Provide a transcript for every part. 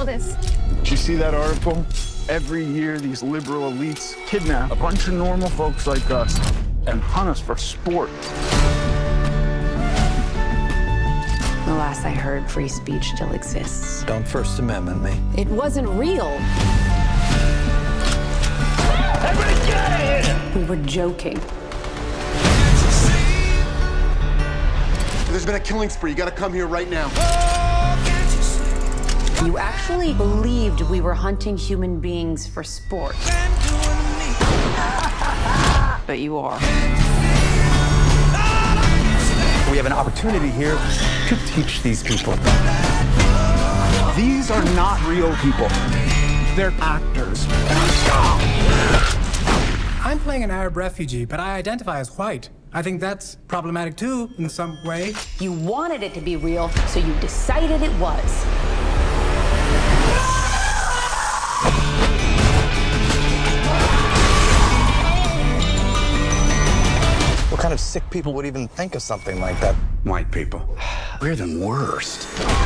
this. Did you see that article? Every year, these liberal elites kidnap a bunch of normal folks like us and hunt us for sport. The last I heard, free speech still exists. Don't First Amendment me. It wasn't real. Everybody get out of here! We were joking. There's been a killing spree. You gotta come here right now. You actually believed we were hunting human beings for sport. But you are. We have an opportunity here to teach these people. These are not real people. They're actors. I'm playing an Arab refugee, but I identify as white. I think that's problematic too, in some way. You wanted it to be real, so you decided it was. What kind of sick people would even think of something like that? White people. We're the worst.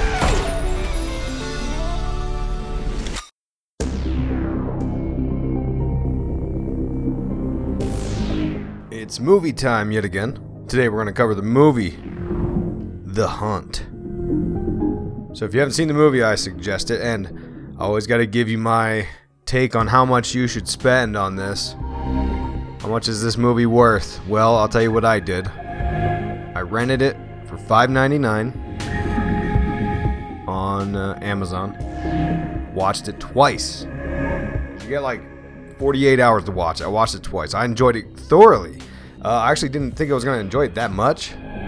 It's movie time yet again. Today we're going to cover the movie The Hunt. So if you haven't seen the movie, I suggest it, and I always got to give you my take on how much you should spend on this. How much is this movie worth? Well, I'll tell you what I did. I rented it for $5.99 on Amazon. Watched it twice. You get like 48 hours to watch. I watched it twice. I enjoyed it thoroughly. I actually didn't think I was going to enjoy it that much,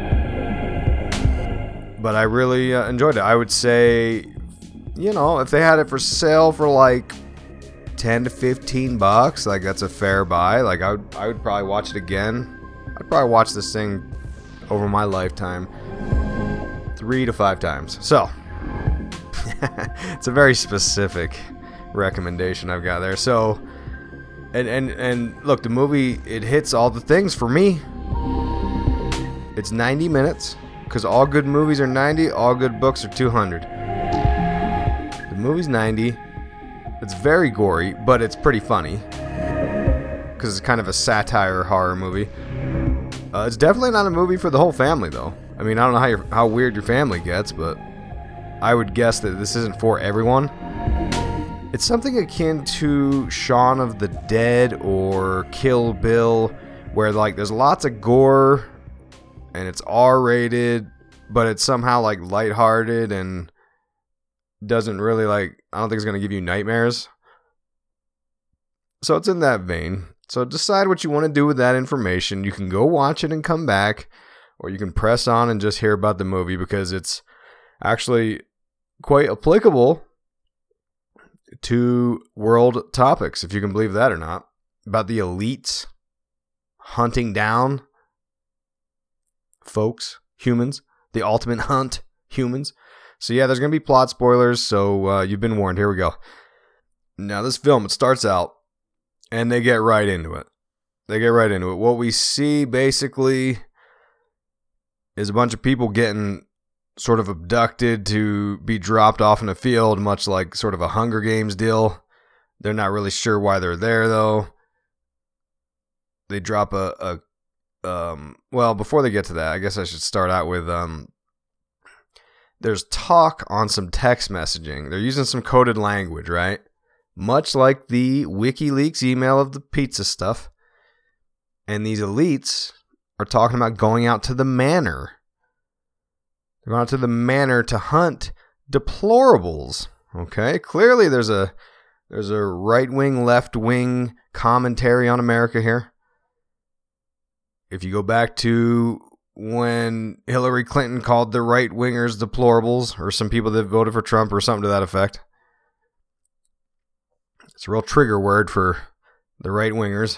but I really enjoyed it. I would say, you know, if they had it for sale for like $10 to $15, like that's a fair buy. Like I would probably watch it again. I'd probably watch this thing over my lifetime 3 to 5 times. So it's a very specific recommendation I've got there. So and look, the movie, it hits all the things for me. It's 90 minutes, because all good movies are 90, all good books are 200. The movie's 90. It's very gory, but it's pretty funny, because it's kind of a satire horror movie. It's definitely not a movie for the whole family, though. I mean, I don't know how weird your family gets, but I would guess that this isn't for everyone. It's something akin to Shaun of the Dead or Kill Bill, where like there's lots of gore and it's R-rated, but it's somehow like lighthearted and doesn't really like, I don't think it's going to give you nightmares. So it's in that vein. So decide what you want to do with that information. You can go watch it and come back, or you can press on and just hear about the movie, because it's actually quite applicable to world topics, if you can believe that or not, about the elites hunting down folks, humans, the ultimate hunt, humans. So yeah, there's going to be plot spoilers, so you've been warned. Here we go. Now this film, it starts out, and they get right into it. What we see basically is a bunch of people getting sort of abducted to be dropped off in a field, much like sort of a Hunger Games deal. They're not really sure why they're there, though. They drop well, before they get to that, I guess I should start out with, there's talk on some text messaging. They're using some coded language, right? Much like the WikiLeaks email of the pizza stuff. And these elites are talking about going out to the manor. They're going out to the manor to hunt deplorables. Okay, clearly there's a right-wing, left-wing commentary on America here. If you go back to when Hillary Clinton called the right-wingers deplorables, or some people that voted for Trump, or something to that effect. It's a real trigger word for the right-wingers.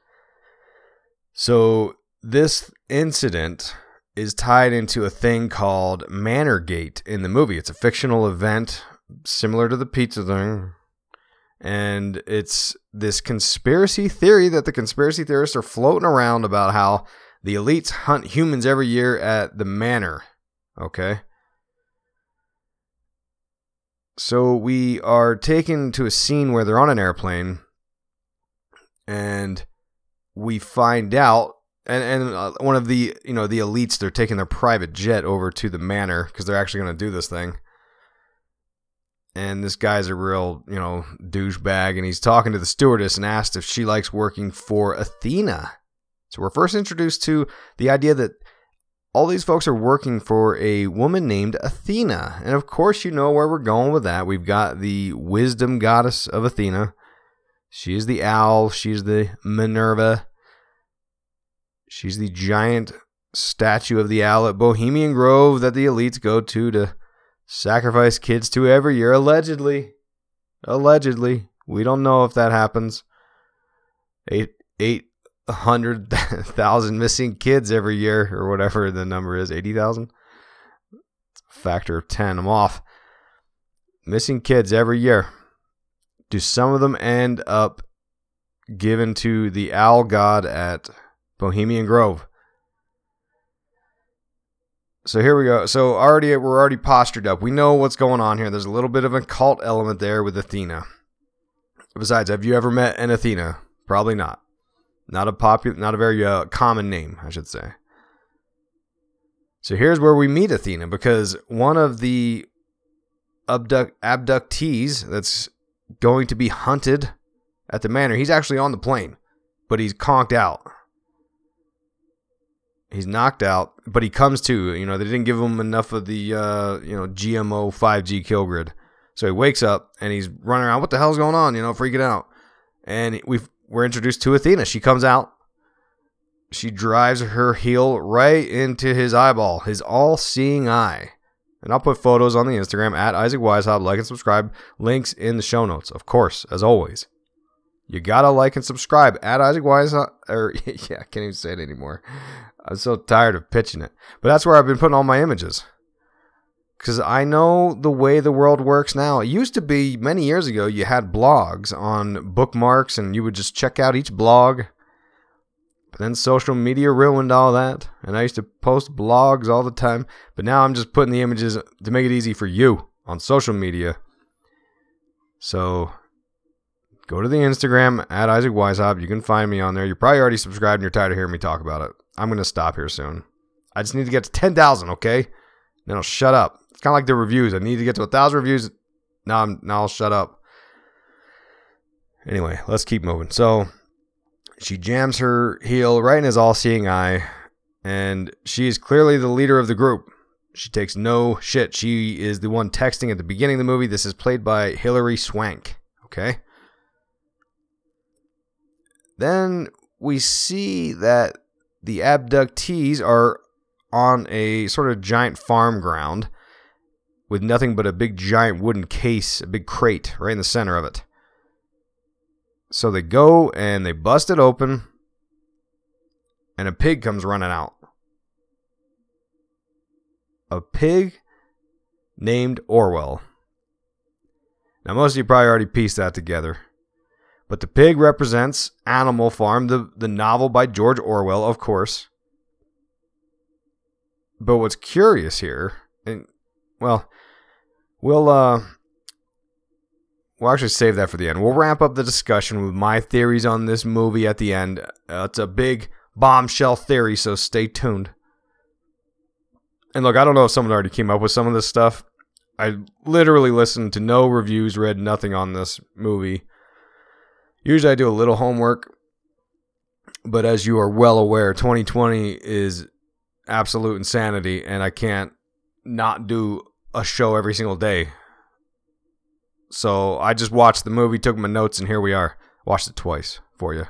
So this incident is tied into a thing called Manorgate in the movie. It's a fictional event similar to the pizza thing. And it's this conspiracy theory that the conspiracy theorists are floating around about how the elites hunt humans every year at the manor. Okay? So we are taken to a scene where they're on an airplane, and we find out, and one of the the elites, they're taking their private jet over to the manor because they're actually going to do this thing. And this guy's a real, douchebag, and he's talking to the stewardess and asked if she likes working for Athena. So we're first introduced to the idea that all these folks are working for a woman named Athena. And of course, you know where we're going with that. We've got the wisdom goddess of Athena. She is the owl. She's the Minerva. She's the giant statue of the owl at Bohemian Grove that the elites go to sacrifice kids to every year, allegedly. We don't know if that happens. 800,000 missing kids every year, or whatever the number is. 80,000. Factor of 10. I'm off. Missing kids every year. Do some of them end up given to the owl god at Bohemian Grove? So here we go. So we're already postured up. We know what's going on here. There's a little bit of a cult element there with Athena. Besides, have you ever met an Athena? Probably not. Not a very common name, I should say. So here's where we meet Athena, because one of the abductees that's going to be hunted at the manor, he's actually on the plane, but he's conked out. He's knocked out, but he comes to. They didn't give him enough of the, GMO 5G kill grid. So he wakes up, and he's running around. What the hell's going on? Freaking out. And we're introduced to Athena. She comes out. She drives her heel right into his eyeball, his all-seeing eye. And I'll put photos on the Instagram at Isaac Weishaupt. Like and subscribe. Links in the show notes, of course, as always. You gotta like and subscribe at Isaac Weishaupt. I can't even say it anymore. I'm so tired of pitching it. But that's where I've been putting all my images. Because I know the way the world works now. It used to be, many years ago, you had blogs on bookmarks, and you would just check out each blog. But then social media ruined all that. And I used to post blogs all the time. But now I'm just putting the images to make it easy for you on social media. So go to the Instagram at Isaac Weishaupt. You can find me on there. You're probably already subscribed and you're tired of hearing me talk about it. I'm going to stop here soon. I just need to get to 10,000, okay? Then I'll shut up. It's kind of like the reviews. I need to get to 1,000 reviews. Now I'll shut up. Anyway, let's keep moving. So she jams her heel right in his all-seeing eye, and she is clearly the leader of the group. She takes no shit. She is the one texting at the beginning of the movie. This is played by Hilary Swank, okay? Then we see that the abductees are on a sort of giant farm ground with nothing but a big giant wooden case, a big crate right in the center of it. So they go and they bust it open, and a pig comes running out. A pig named Orwell. Now most of you probably already pieced that together. But the pig represents Animal Farm, the novel by George Orwell, of course. But what's curious here, and we'll actually save that for the end. We'll wrap up the discussion with my theories on this movie at the end. It's a big bombshell theory, so stay tuned. And look, I don't know if someone already came up with some of this stuff. I literally listened to no reviews, read nothing on this movie. Usually I do a little homework, but as you are well aware, 2020 is absolute insanity, and I can't not do a show every single day. So I just watched the movie, took my notes, and here we are. Watched it twice for you.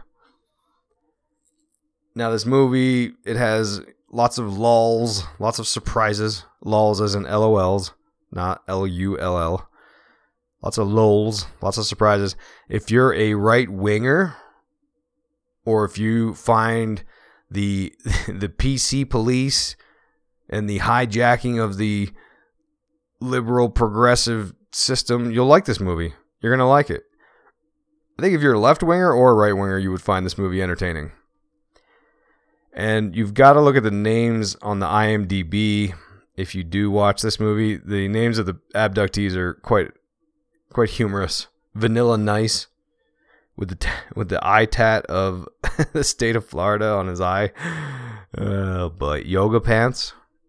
Now this movie, it has lots of lulls, lots of surprises. Lulls as in LOLs, not LULL. Lots of lulls, lots of surprises. If you're a right-winger, or if you find the PC police and the hijacking of the liberal progressive system, you'll like this movie. You're going to like it. I think if you're a left-winger or a right-winger, you would find this movie entertaining. And you've got to look at the names on the IMDb. If you do watch this movie, the names of the abductees are quite quite humorous. Vanilla Nice with the eye tat of the state of Florida on his eye. But Yoga Pants.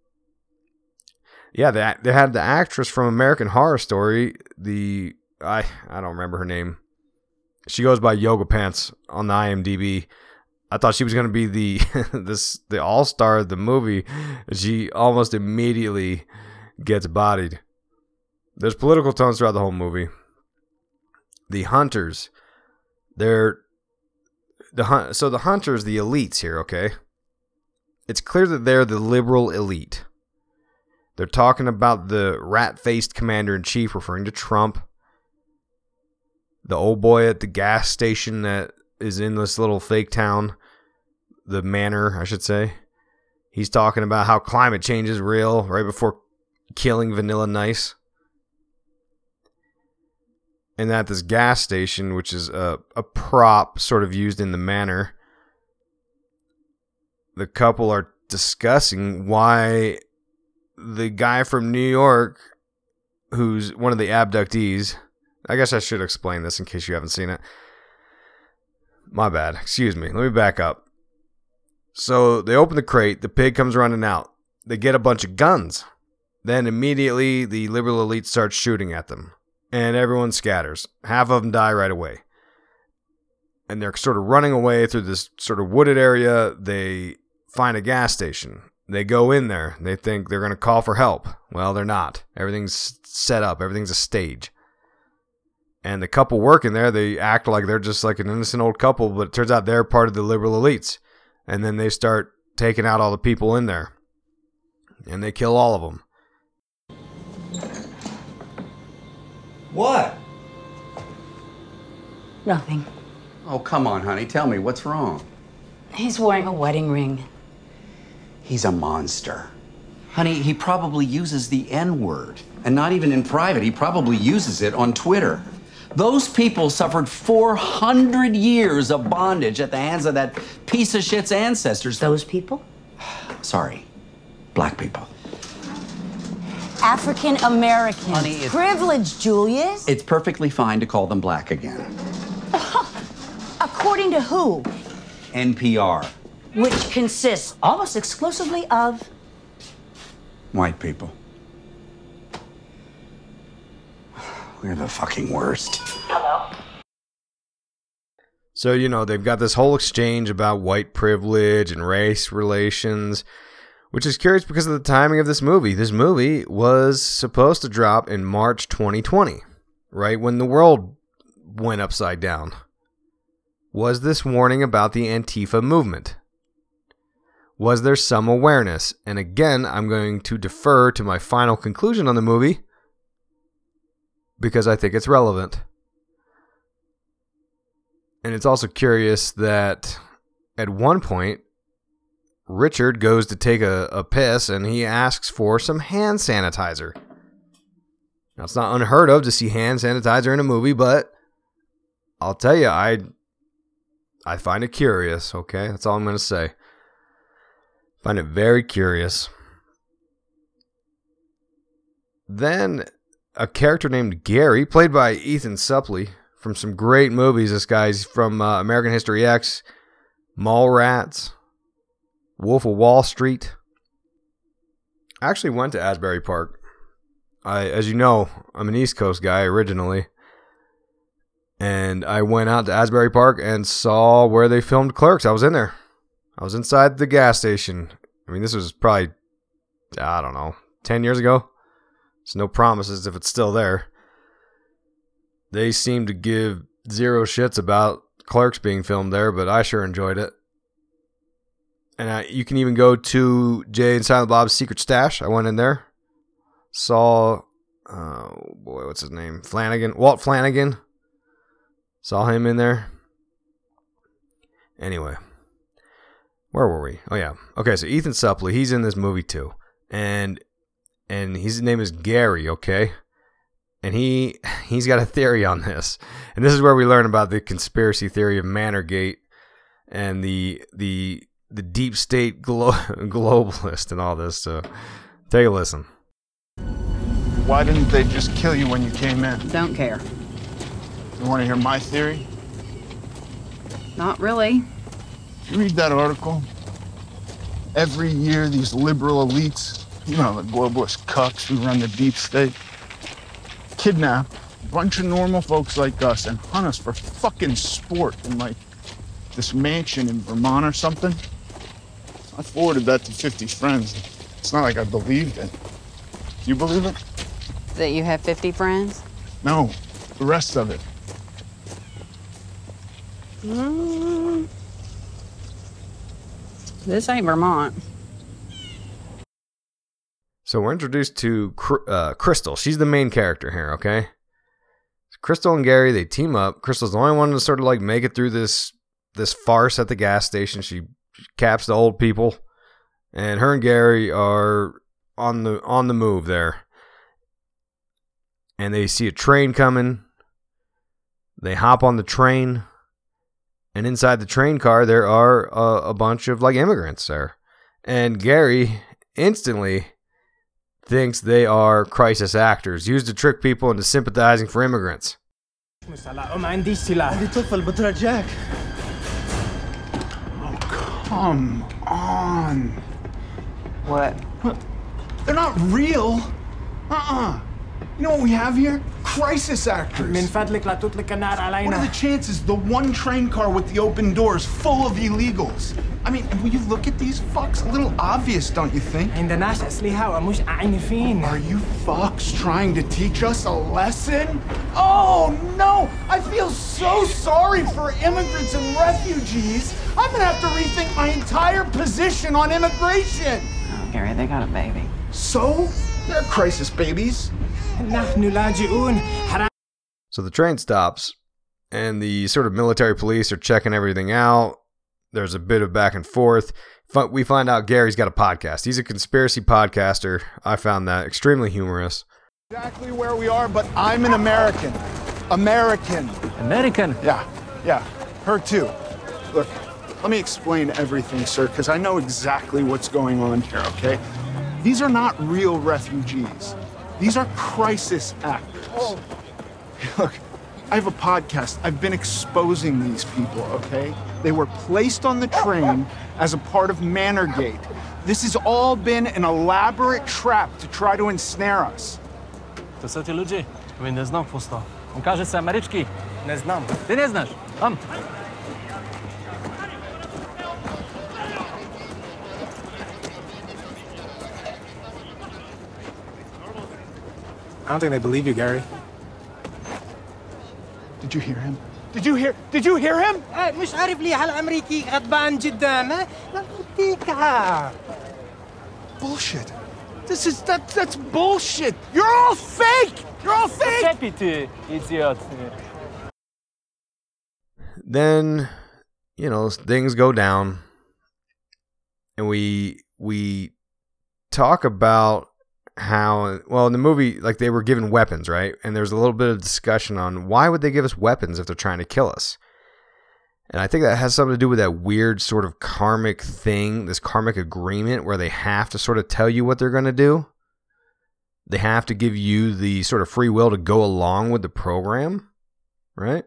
Yeah, they had the actress from American Horror Story. I don't remember her name. She goes by Yoga Pants on the IMDb. I thought she was going to be the all-star of the movie. She almost immediately gets bodied. There's political tones throughout the whole movie. The hunters, the hunters, the elites here, okay? It's clear that they're the liberal elite. They're talking about the rat-faced commander-in-chief, referring to Trump. The old boy at the gas station that is in this little fake town, the manor, I should say. He's talking about how climate change is real right before killing Vanilla Nice. And at this gas station, which is a prop sort of used in the manor, the couple are discussing why the guy from New York, who's one of the abductees, I guess I should explain this in case you haven't seen it. My bad. Excuse me. Let me back up. So they open the crate. The pig comes running out. They get a bunch of guns. Then immediately the liberal elite starts shooting at them. And everyone scatters. Half of them die right away. And they're sort of running away through this sort of wooded area. They find a gas station. They go in there. They think they're going to call for help. Well, they're not. Everything's set up. Everything's a stage. And the couple working there, they act like they're just like an innocent old couple, but it turns out they're part of the liberal elites. And then they start taking out all the people in there. And they kill all of them. What? Nothing. Oh, come on, honey. Tell me, what's wrong? He's wearing a wedding ring. He's a monster. Honey, he probably uses the N-word. And not even in private. He probably uses it on Twitter. Those people suffered 400 years of bondage at the hands of that piece of shit's ancestors. Those people? Sorry. Black people. African Americans. Honey, it's- Privilege, Julius. It's perfectly fine to call them black again. According to who? NPR. Which consists almost exclusively of... White people. We're the fucking worst. So, you know, they've got this whole exchange about white privilege and race relations, which is curious because of the timing of this movie. This movie was supposed to drop in March 2020, right when the world went upside down. Was this warning about the Antifa movement? Was there some awareness? And again, I'm going to defer to my final conclusion on the movie because I think it's relevant. And it's also curious that at one point, Richard goes to take a piss and he asks for some hand sanitizer. Now, it's not unheard of to see hand sanitizer in a movie, but I'll tell you, I find it curious, okay? That's all I'm going to say. Find it very curious. Then a character named Gary, played by Ethan Suplee, from some great movies. This guy's from American History X, Mallrats, Wolf of Wall Street. I actually went to Asbury Park. As you know, I'm an East Coast guy originally. And I went out to Asbury Park and saw where they filmed Clerks. I was in there. I was inside the gas station. I mean, this was probably, 10 years ago. There's no promises if it's still there. They seem to give zero shits about Clerks being filmed there, but I sure enjoyed it. And you can even go to Jay and Silent Bob's Secret Stash. I went in there. Saw, what's his name? Walt Flanagan. Saw him in there. Anyway. Where were we? Oh, yeah. Okay, so Ethan Suplee, he's in this movie too. And his name is Gary, okay? And he's got a theory on this. And this is where we learn about the conspiracy theory of Manorgate and the deep state globalist and all this. So take a listen. Why didn't they just kill you when you came in? Don't care. You want to hear my theory? Not really. You read that article? Every year, these liberal elites, you know, the globalist cucks who run the deep state, kidnap a bunch of normal folks like us and hunt us for fucking sport in, like, this mansion in Vermont or something. I forwarded that to 50 friends. It's not like I believed it. You believe it? That you have 50 friends? No, the rest of it. This ain't Vermont. So we're introduced to Crystal. She's the main character here, okay? Crystal and Gary, they team up. Crystal's the only one to sort of like make it through this farce at the gas station. She caps the old people. And her and Gary are on the move there. And they see a train coming. They hop on the train. And inside the train car, there are a bunch of like immigrants there. And Gary instantly thinks they are crisis actors, used to trick people into sympathizing for immigrants. Come on. What? They're not real. You know what we have here? Crisis actors. What are the chances the one train car with the open doors full of illegals? I mean, when you look at these fucks, a little obvious, don't you think? Are you fucks trying to teach us a lesson? Oh, no! I feel so sorry for immigrants and refugees. I'm gonna have to rethink my entire position on immigration. Oh, Gary, they got a baby. So? They're crisis babies. So the train stops, and the sort of military police are checking everything out. There's a bit of back and forth. We find out Gary's got a podcast. He's a conspiracy podcaster. I found that extremely humorous. Exactly where we are, but I'm an American. American. Yeah. Her too. Look, let me explain everything, sir, because I know exactly what's going on here, okay? These are not real refugees. These are crisis actors. Oh. Look, I have a podcast. I've been exposing these people, okay? They were placed on the train as a part of Manorgate. This has all been an elaborate trap to try to ensnare us. To są ci ludzie? My nie znam pusto. On każe się Ameryczki. Nie znam. Ty nie znasz. I don't think they believe you, Gary. Did you hear him? Did you hear him? مش عارف ليه هالأمريكي غضبان جدا ما فيك. Bullshit. That's bullshit. You're all fake. You're all fake. Czepi ty, idiot. Then, you know, things go down, and we talk about how, well, in the movie, like, they were given weapons, right? And there's a little bit of discussion on why would they give us weapons if they're trying to kill us? And I think that has something to do with that weird sort of karmic thing, this karmic agreement where they have to sort of tell you what they're going to do. They have to give you the sort of free will to go along with the program, right?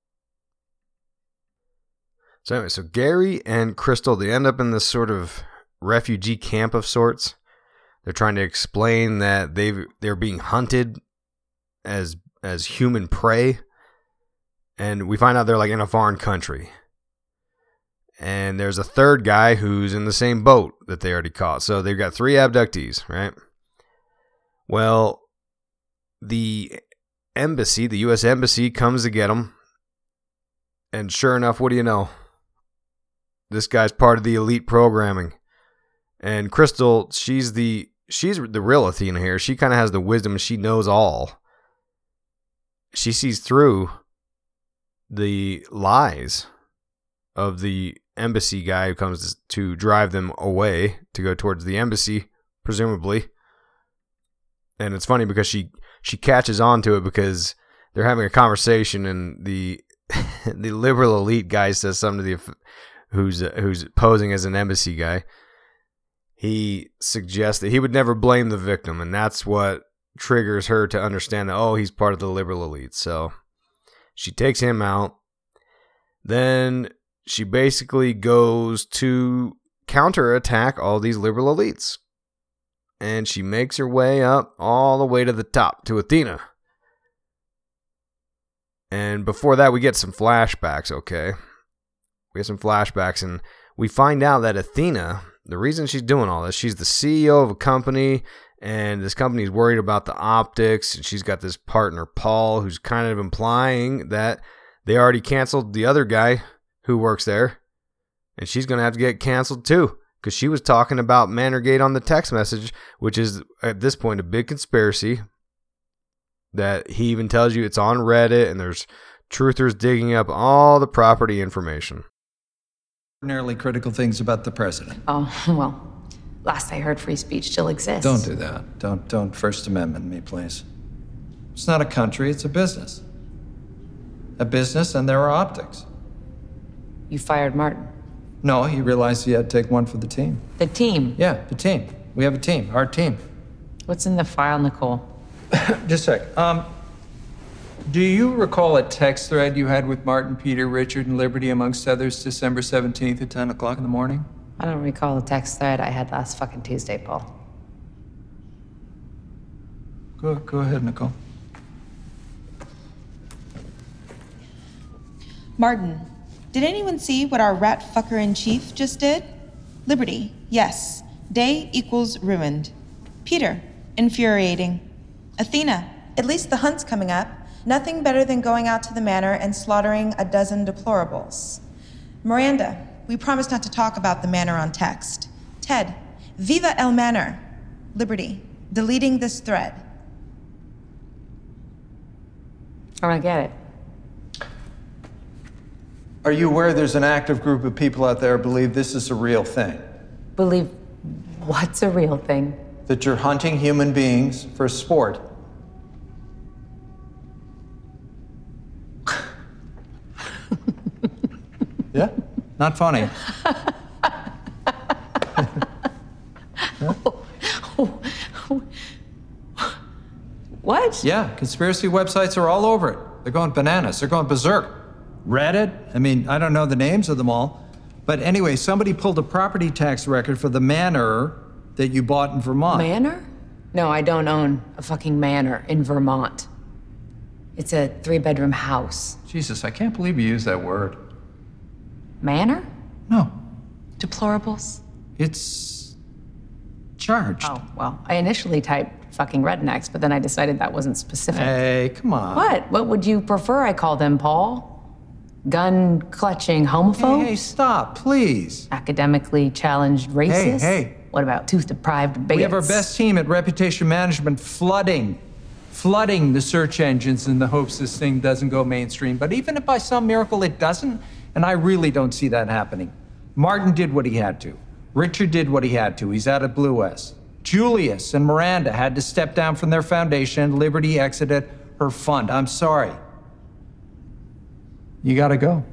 So anyway, so Gary and Crystal, they end up in this sort of refugee camp of sorts. They're trying to explain that they're being hunted as human prey. And we find out they're like in a foreign country. And there's a third guy who's in the same boat that they already caught. So they've got 3 abductees, right? Well, the embassy, the U.S. embassy, comes to get them. And sure enough, what do you know? This guy's part of the elite programming. And Crystal, she's the real Athena here. She kind of has the wisdom. She knows all. She sees through the lies of the embassy guy who comes to drive them away to go towards the embassy, presumably. And it's funny because she catches on to it because they're having a conversation and the liberal elite guy says something to who's posing as an embassy guy. He suggests that he would never blame the victim, and that's what triggers her to understand that, oh, he's part of the liberal elite. So she takes him out. Then she basically goes to counterattack all these liberal elites. And she makes her way up all the way to the top, to Athena. And before that, we get some flashbacks, okay? We get some flashbacks, and we find out that Athena, the reason she's doing all this, she's the CEO of a company, and this company is worried about the optics, and she's got this partner, Paul, who's kind of implying that they already canceled the other guy who works there, and she's going to have to get canceled too, because she was talking about Manorgate on the text message, which is, at this point, a big conspiracy that he even tells you it's on Reddit, and there's truthers digging up all the property information. Ordinarily critical things about the president. Oh, well, last I heard, free speech still exists. Don't do that. Don't First Amendment me, please. It's not a country, it's a business. A business, and there are optics. You fired Martin. No, he realized he had to take one for the team. The team? Yeah, the team. We have a team, our team. What's in the file, Nicole? Just a sec. Do you recall a text thread you had with Martin, Peter, Richard, and Liberty, amongst others, December 17th at 10 o'clock in the morning? I don't recall the text thread I had last fucking Tuesday, Paul. Go ahead, Nicole. Martin, did anyone see what our rat fucker in chief just did? Liberty, yes. Day equals ruined. Peter, infuriating. Athena, at least the hunt's coming up. Nothing better than going out to the manor and slaughtering a dozen deplorables. Miranda, we promised not to talk about the manor on text. Ted, viva el manor. Liberty, deleting this thread. I don't get it. Are you aware there's an active group of people out there who believe this is a real thing? Believe what's a real thing? That you're hunting human beings for sport. Yeah? Not funny. What? Yeah, conspiracy websites are all over it. They're going bananas. They're going berserk. Reddit? I mean, I don't know the names of them all. But anyway, somebody pulled a property tax record for the manor that you bought in Vermont. Manor? No, I don't own a fucking manor in Vermont. It's a 3-bedroom house. Jesus, I can't believe you used that word. Manor? No. Deplorables? It's charged. Oh, well, I initially typed fucking rednecks, but then I decided that wasn't specific. Hey, come on. What? What would you prefer I call them, Paul? Gun-clutching homophobes? Hey, stop, please. Academically challenged racists? Hey. What about tooth-deprived bigots? We have our best team at Reputation Management flooding the search engines in the hopes this thing doesn't go mainstream. But even if by some miracle it doesn't, and I really don't see that happening. Martin did what he had to. Richard did what he had to. He's out at Blue S. Julius and Miranda had to step down from their foundation. Liberty exited her fund. I'm sorry. You gotta go.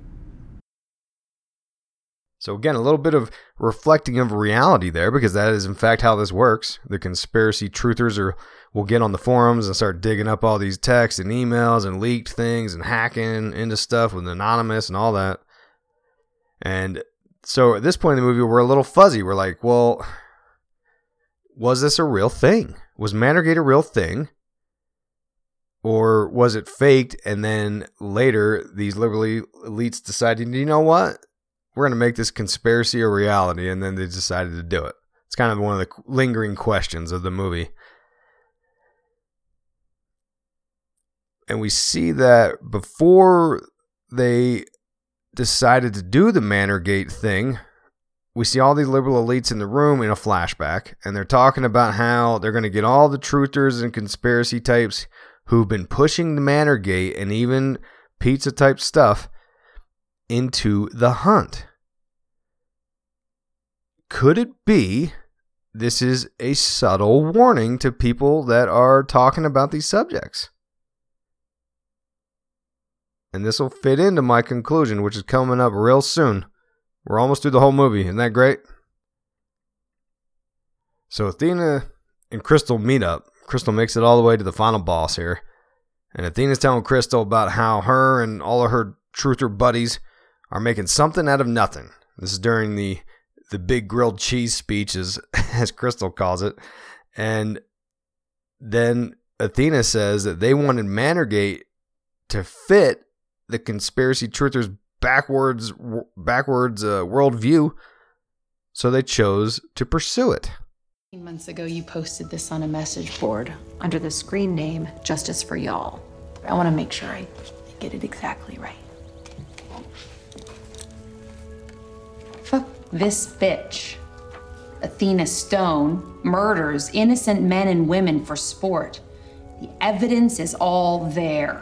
So again, a little bit of reflecting of reality there, because that is in fact how this works. The conspiracy truthers will get on the forums and start digging up all these texts and emails and leaked things and hacking into stuff with Anonymous and all that. And so at this point in the movie, we're a little fuzzy. We're like, well, was this a real thing? Was Manorgate a real thing? Or was it faked, and then later these liberal elites decided, you know what? We're going to make this conspiracy a reality, and then they decided to do it. It's kind of one of the lingering questions of the movie. And we see that before they decided to do the Manorgate thing, we see all these liberal elites in the room in a flashback, and they're talking about how they're going to get all the truthers and conspiracy types who've been pushing the Manorgate and even pizza type stuff into the hunt. Could it be this is a subtle warning to people that are talking about these subjects? And this will fit into my conclusion, which is coming up real soon. We're almost through the whole movie. Isn't that great? So Athena and Crystal meet up. Crystal makes it all the way to the final boss here. And Athena's telling Crystal about how her and all of her truther buddies are making something out of nothing. This is during the big grilled cheese speech, as Crystal calls it. And then Athena says that they wanted Manorgate to fit the conspiracy truthers' backwards worldview, so they chose to pursue it. Months ago, you posted this on a message board under the screen name Justice for Y'all. I want to make sure I get it exactly right. Fuck this bitch. Athena Stone murders innocent men and women for sport. The evidence is all there.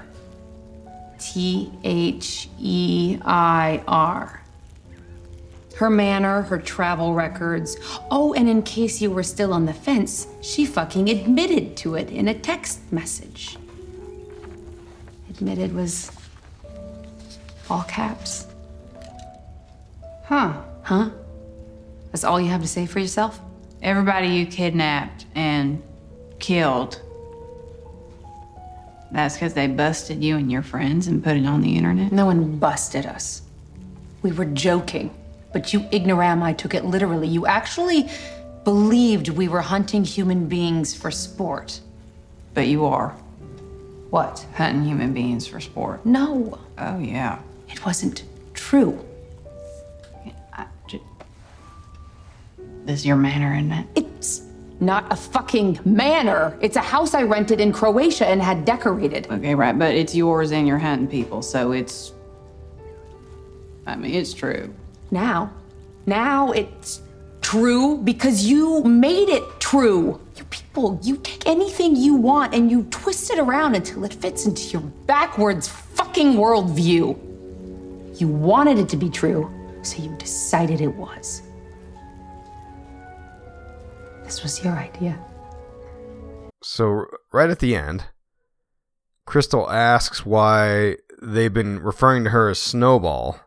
Their. Her manor, her travel records. Oh, and in case you were still on the fence, she fucking admitted to it in a text message. Admitted was all caps. Huh? That's all you have to say for yourself? Everybody you kidnapped and killed. That's because they busted you and your friends and put it on the internet? No one busted us. We were joking. But you ignorami took it literally. You actually believed we were hunting human beings for sport. But you are. What? Hunting human beings for sport. No. Oh, yeah. It wasn't true. This is your manor, isn't it? It's not a fucking manor. It's a house I rented in Croatia and had decorated. Okay, right, but it's yours and you're hunting people, so it's true. Now it's true because you made it true. You people, you take anything you want and you twist it around until it fits into your backwards fucking worldview. You wanted it to be true, so you decided it was. This was your idea. So right at the end, Crystal asks why they've been referring to her as Snowball.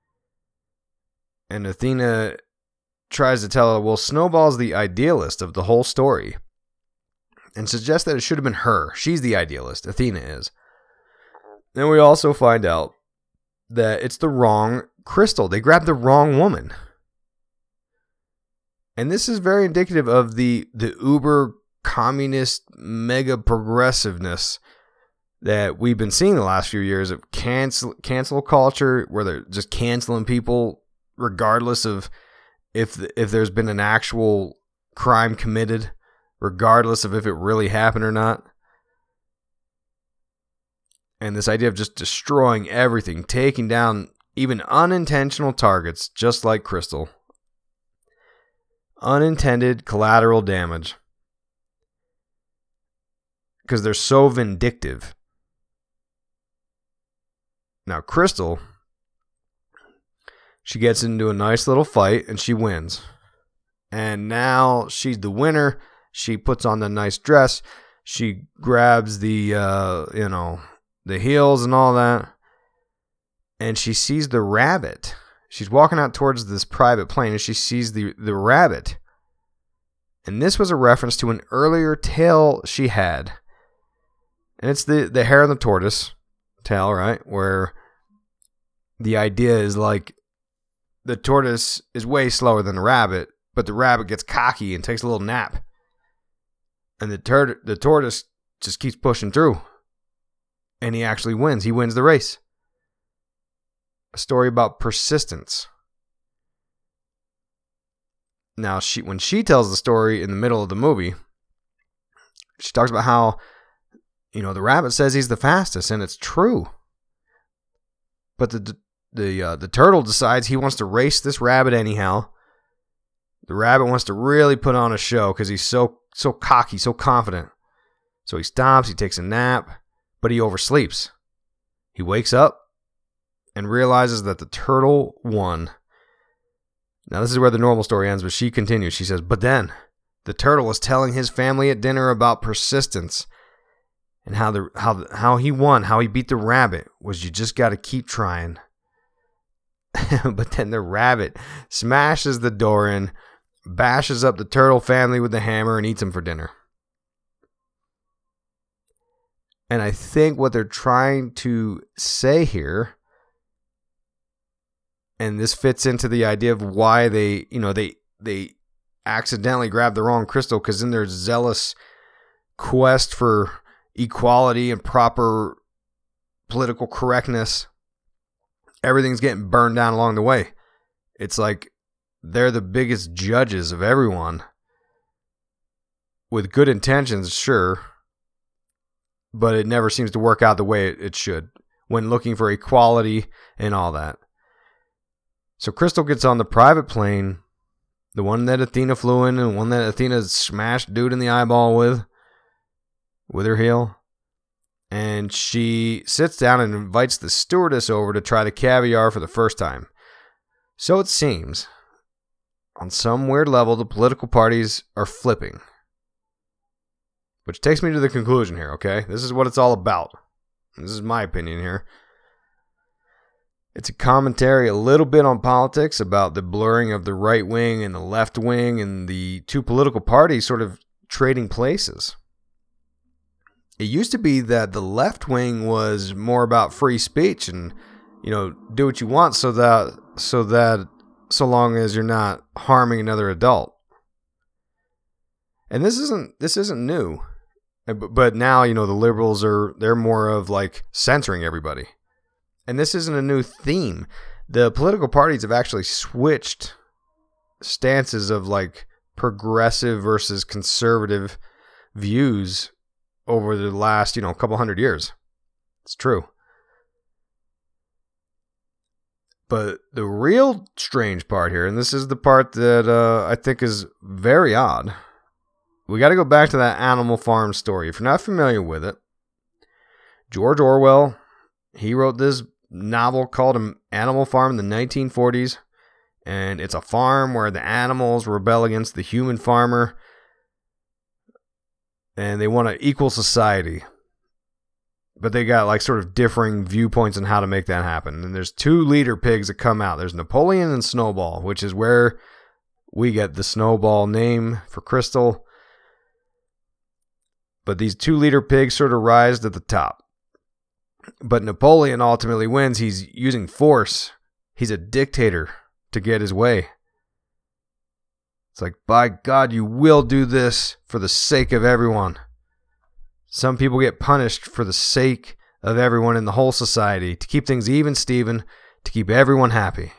And Athena tries to tell her, well, Snowball's the idealist of the whole story. And suggests that it should have been her. She's the idealist. Athena is. Then we also find out that it's the wrong Crystal. They grabbed the wrong woman. And this is very indicative of the uber communist mega progressiveness that we've been seeing the last few years of cancel culture, where they're just canceling people regardless of if there's been an actual crime committed, regardless of if it really happened or not. And this idea of just destroying everything, taking down even unintentional targets, just like Crystal. Unintended collateral damage. Because they're so vindictive. Now, Crystal, she gets into a nice little fight and she wins. And now she's the winner. She puts on the nice dress. She grabs the, the heels and all that. And she sees the rabbit. She's walking out towards this private plane and she sees the rabbit. And this was a reference to an earlier tale she had. And it's the Hare and the Tortoise tale, right? Where the idea is like the tortoise is way slower than the rabbit, but the rabbit gets cocky and takes a little nap. And the tortoise just keeps pushing through. And he actually wins. He wins the race. A story about persistence. Now, when she tells the story in the middle of the movie, she talks about how, the rabbit says he's the fastest, and it's true. But the turtle decides he wants to race this rabbit anyhow. The rabbit wants to really put on a show because he's so cocky, so confident. So he stops, he takes a nap, but he oversleeps. He wakes up and realizes that the turtle won. Now, this is where the normal story ends, but she continues. She says, but then the turtle was telling his family at dinner about persistence and how he won, how he beat the rabbit was you just got to keep trying. But then the rabbit smashes the door in, bashes up the turtle family with the hammer, and eats them for dinner. And I think what they're trying to say here, and this fits into the idea of why they accidentally grabbed the wrong crystal, because in their zealous quest for equality and proper political correctness, everything's getting burned down along the way. It's like they're the biggest judges of everyone with good intentions, sure, but it never seems to work out the way it should when looking for equality and all that. So Crystal gets on the private plane, the one that Athena flew in and one that Athena smashed dude in the eyeball with her heel. And she sits down and invites the stewardess over to try the caviar for the first time. So it seems, on some weird level, the political parties are flipping. Which takes me to the conclusion here, okay? This is what it's all about. This is my opinion here. It's a commentary a little bit on politics, about the blurring of the right wing and the left wing and the two political parties sort of trading places. It used to be that the left wing was more about free speech and, do what you want so long as you're not harming another adult. And this isn't new. But now, the liberals they're more of like censoring everybody. And this isn't a new theme. The political parties have actually switched stances of like progressive versus conservative views over the last, couple hundred years. It's true. But the real strange part here, and this is the part that I think is very odd, we got to go back to that Animal Farm story. If you're not familiar with it, George Orwell, he wrote this novel called Animal Farm in the 1940s, and it's a farm where the animals rebel against the human farmer, and they want an equal society. But they got like sort of differing viewpoints on how to make that happen. And there's two leader pigs that come out. There's Napoleon and Snowball, which is where we get the Snowball name for Crystal. But these two leader pigs sort of rise to the top. But Napoleon ultimately wins. He's using force. He's a dictator to get his way. It's like, by God, you will do this for the sake of everyone. Some people get punished for the sake of everyone in the whole society, to keep things even, Steven, to keep everyone happy.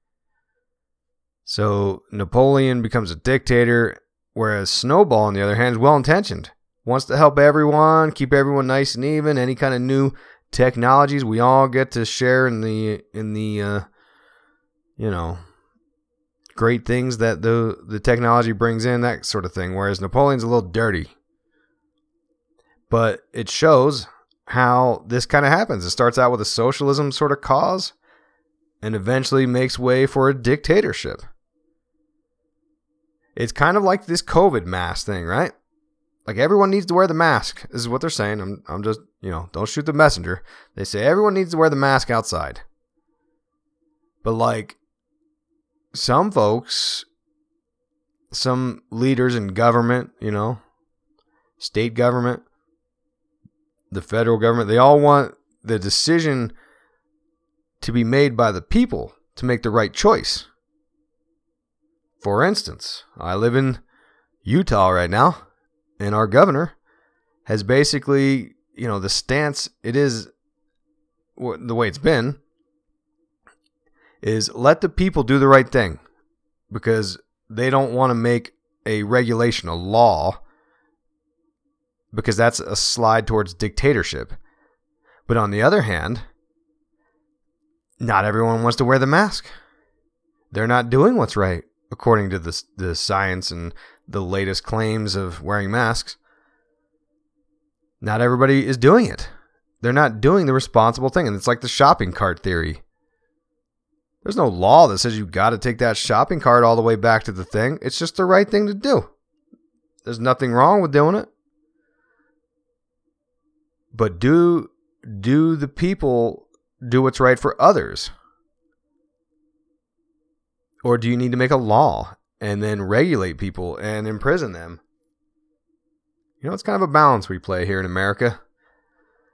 So Napoleon becomes a dictator, whereas Snowball, on the other hand, is well-intentioned. Wants to help everyone, keep everyone nice and even. Any kind of new technologies, we all get to share in the great things that the technology brings in, that sort of thing. Whereas Napoleon's a little dirty. But it shows how this kind of happens. It starts out with a socialism sort of cause and eventually makes way for a dictatorship. It's kind of like this COVID mask thing, right? Like, everyone needs to wear the mask. This is what they're saying. I'm just, don't shoot the messenger. They say everyone needs to wear the mask outside. But like, some folks, some leaders in government, state government, the federal government, they all want the decision to be made by the people to make the right choice. For instance, I live in Utah right now, and our governor has basically, the stance it is, the way it's been, is let the people do the right thing, because they don't want to make a regulation, a law, because that's a slide towards dictatorship. But on the other hand, not everyone wants to wear the mask. They're not doing what's right, according to the science and the latest claims of wearing masks. Not everybody is doing it. They're not doing the responsible thing. And it's like the shopping cart theory. There's no law that says you got to take that shopping cart all the way back to the thing. It's just the right thing to do. There's nothing wrong with doing it. But do the people do what's right for others? Or do you need to make a law and then regulate people and imprison them? It's kind of a balance we play here in America.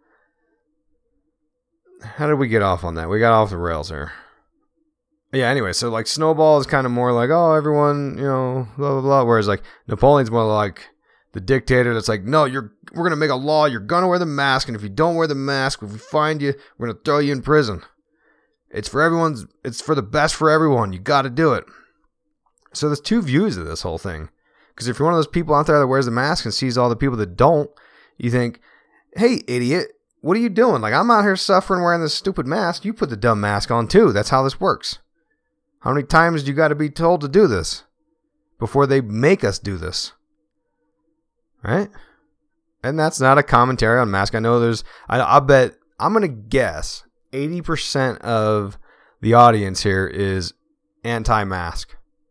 how did we get off on that? We got off the rails here. Yeah, anyway, so like Snowball is kind of more like, oh, everyone, blah, blah, blah. Whereas like Napoleon's more like the dictator that's like, no, we're going to make a law. You're going to wear the mask. And if you don't wear the mask, if we find you, we're going to throw you in prison. It's for the best for everyone. You got to do it. So there's two views of this whole thing. Because if you're one of those people out there that wears the mask and sees all the people that don't, you think, hey, idiot, what are you doing? Like, I'm out here suffering wearing this stupid mask. You put the dumb mask on too. That's how this works. How many times do you got to be told to do this before they make us do this? Right? And that's not a commentary on mask. I know I bet, I'm going to guess 80% of the audience here is anti-mask.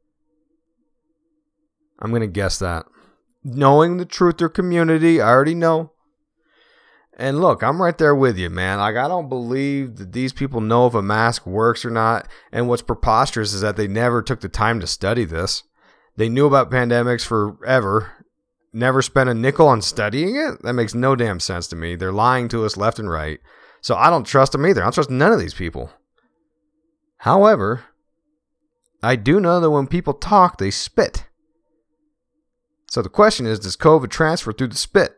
I'm going to guess that. Knowing the truther community, I already know. And look, I'm right there with you, man. Like, I don't believe that these people know if a mask works or not. And what's preposterous is that they never took the time to study this. They knew about pandemics forever. Never spent a nickel on studying it? That makes no damn sense to me. They're lying to us left and right. So I don't trust them either. I don't trust none of these people. However, I do know that when people talk, they spit. So the question is, does COVID transfer through the spit?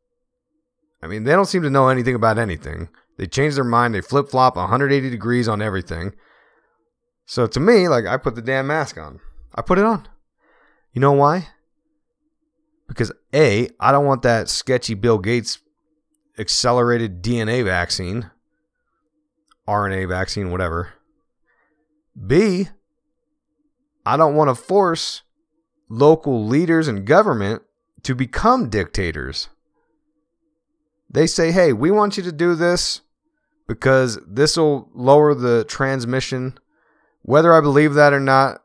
I mean, they don't seem to know anything about anything. They change their mind. They flip-flop 180 degrees on everything. So to me, like, I put the damn mask on. I put it on. You know why? Because A, I don't want that sketchy Bill Gates accelerated DNA vaccine, RNA vaccine, whatever. B, I don't want to force local leaders and government to become dictators. They say, hey, we want you to do this because this will lower the transmission. Whether I believe that or not,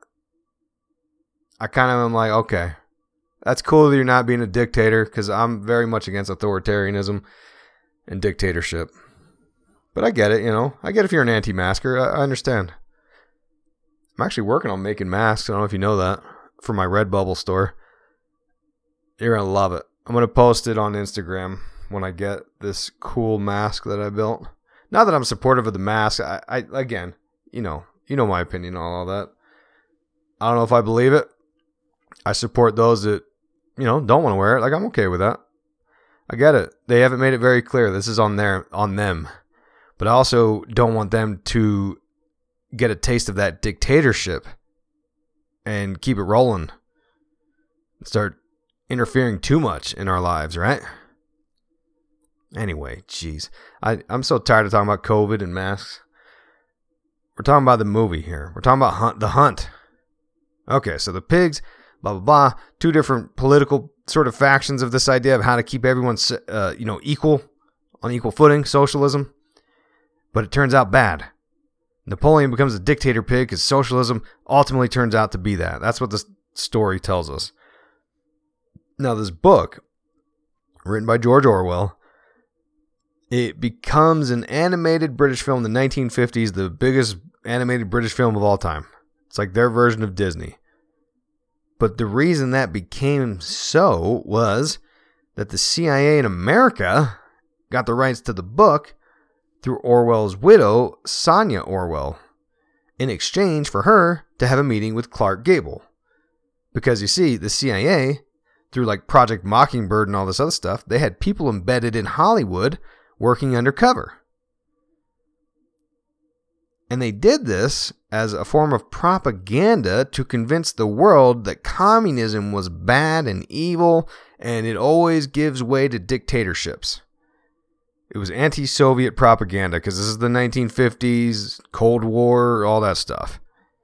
I kind of am like, okay, that's cool that you're not being a dictator, because I'm very much against authoritarianism and dictatorship. But I get it, I get if you're an anti-masker. I understand. I'm actually working on making masks. I don't know if you know that. For my Redbubble store. You're going to love it. I'm going to post it on Instagram when I get this cool mask that I built. Not that I'm supportive of the mask. I again, you know my opinion on all that. I don't know if I believe it. I support those that, don't want to wear it. Like, I'm okay with that. I get it. They haven't made it very clear. This is on them. But I also don't want them to get a taste of that dictatorship and keep it rolling. Start interfering too much in our lives, right? Anyway, jeez. I'm so tired of talking about COVID and masks. We're talking about the movie here. We're talking about The Hunt. Okay, so the pigs, blah, blah, blah. Two different political sort of factions of this idea of how to keep everyone, equal, on equal footing, socialism. But it turns out bad. Napoleon becomes a dictator pig because socialism ultimately turns out to be that. That's what the story tells us. Now, this book, written by George Orwell, it becomes an animated British film in the 1950s, the biggest animated British film of all time. It's like their version of Disney. But the reason that became so was that the CIA in America got the rights to the book through Orwell's widow, Sonia Orwell, in exchange for her to have a meeting with Clark Gable. Because you see, the CIA, through like Project Mockingbird and all this other stuff, they had people embedded in Hollywood working undercover. And they did this as a form of propaganda to convince the world that communism was bad and evil, and it always gives way to dictatorships. It was anti-Soviet propaganda because this is the 1950s, Cold War, all that stuff.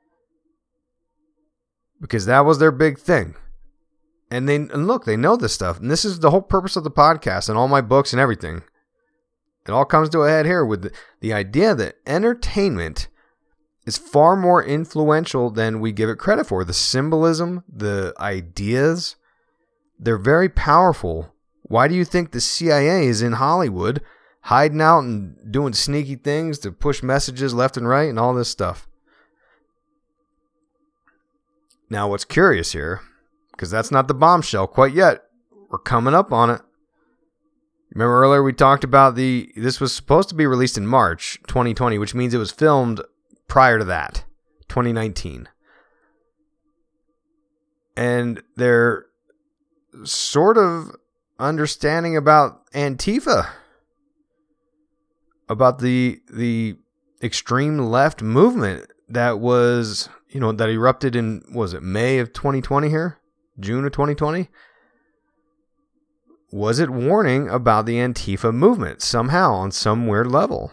Because that was their big thing. And look, they know this stuff. And this is the whole purpose of the podcast and all my books and everything. It all comes to a head here with the idea that entertainment is far more influential than we give it credit for. The symbolism, the ideas, they're very powerful. Why do you think the CIA is in Hollywood hiding out and doing sneaky things to push messages left and right and all this stuff? Now, what's curious here, because that's not the bombshell quite yet. We're coming up on it. Remember earlier we talked about this was supposed to be released in March 2020, which means it was filmed prior to that, 2019. And they're sort of understanding about Antifa, about the extreme left movement that was, that erupted in, was it May of 2020 here? June of 2020? Was it warning about the Antifa movement somehow on some weird level?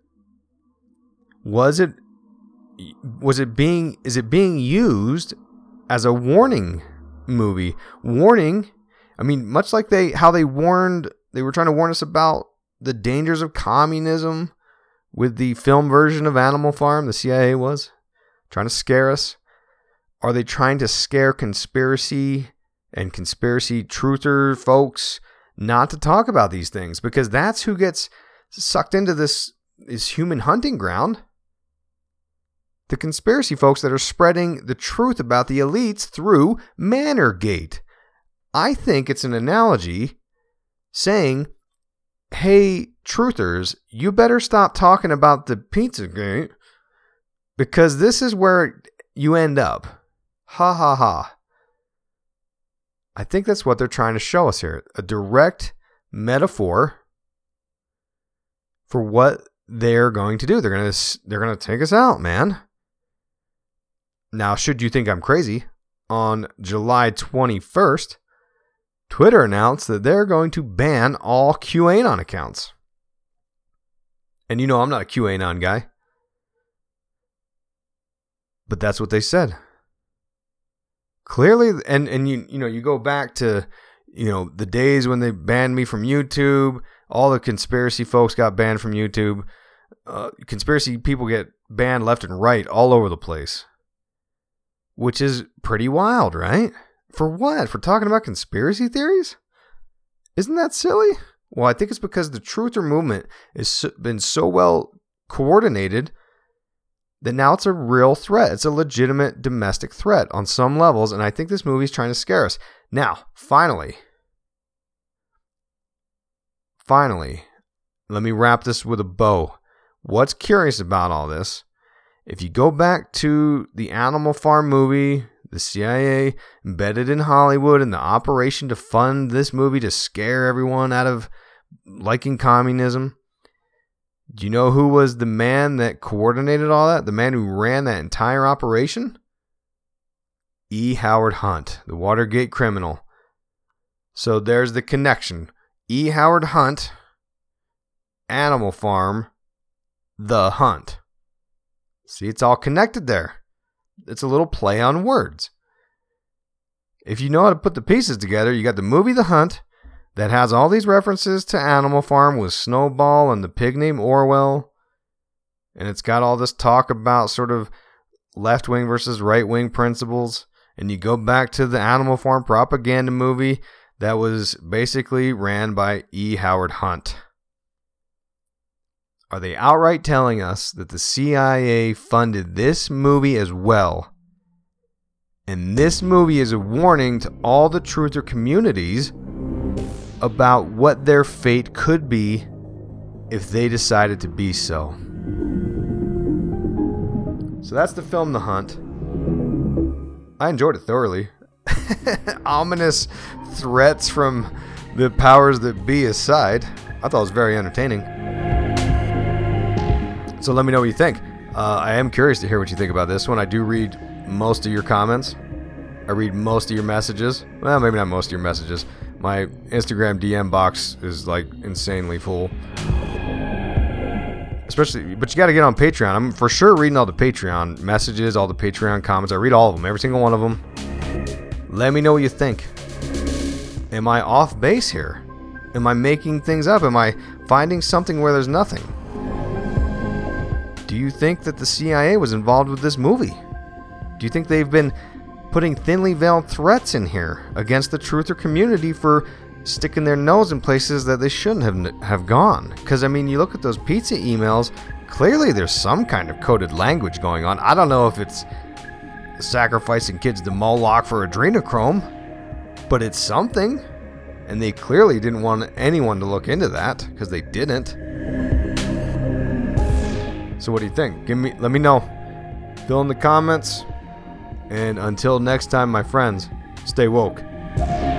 Is it being used as a warning movie? Warning, I mean, much like they were trying to warn us about the dangers of communism with the film version of Animal Farm, the CIA was trying to scare us. Are they trying to scare conspiracy and conspiracy truther folks not to talk about these things? Because that's who gets sucked into this human hunting ground. The conspiracy folks that are spreading the truth about the elites through Manorgate. I think it's an analogy saying, hey, truthers, you better stop talking about the Pizzagate because this is where you end up. Ha ha ha. I think that's what they're trying to show us here. A direct metaphor for what they're going to do. They're going to take us out, man. Now, should you think I'm crazy, on July 21st, Twitter announced that they're going to ban all QAnon accounts. And I'm not a QAnon guy. But that's what they said. Clearly, and you go back to, the days when they banned me from YouTube, all the conspiracy folks got banned from YouTube. Conspiracy people get banned left and right all over the place. Which is pretty wild, right? For what? For talking about conspiracy theories? Isn't that silly? Well, I think it's because the truther movement has been so well coordinated that now it's a real threat. It's a legitimate domestic threat on some levels, and I think this movie's trying to scare us. Now, finally, let me wrap this with a bow. What's curious about all this? If you go back to the Animal Farm movie, the CIA embedded in Hollywood and the operation to fund this movie to scare everyone out of liking communism, do you know who was the man that coordinated all that? The man who ran that entire operation? E. Howard Hunt, the Watergate criminal. So there's the connection. E. Howard Hunt, Animal Farm, The Hunt. See, it's all connected there. It's a little play on words. If you know how to put the pieces together, you got the movie The Hunt that has all these references to Animal Farm with Snowball and the pig named Orwell. And it's got all this talk about sort of left-wing versus right-wing principles. And you go back to the Animal Farm propaganda movie that was basically ran by E. Howard Hunt. Are they outright telling us that the CIA funded this movie as well? And this movie is a warning to all the truther communities about what their fate could be if they decided to be so. So that's the film The Hunt. I enjoyed it thoroughly. Ominous threats from the powers that be aside, I thought it was very entertaining. So let me know what you think. I am curious to hear what you think about this one. I do read most of your comments. I read most of your messages. Well, maybe not most of your messages. My Instagram DM box is like insanely full. Especially, but you got to get on Patreon. I'm for sure reading all the Patreon messages, all the Patreon comments. I read all of them, every single one of them. Let me know what you think. Am I off base here? Am I making things up? Am I finding something where there's nothing? Do you think that the CIA was involved with this movie? Do you think they've been putting thinly veiled threats in here against the truther community for sticking their nose in places that they shouldn't have gone? Because, I mean, you look at those pizza emails, clearly there's some kind of coded language going on. I don't know if it's sacrificing kids to Moloch for adrenochrome, but it's something. And they clearly didn't want anyone to look into that, because they didn't. So what do you think? Let me know. Fill in the comments. And until next time, my friends, stay woke.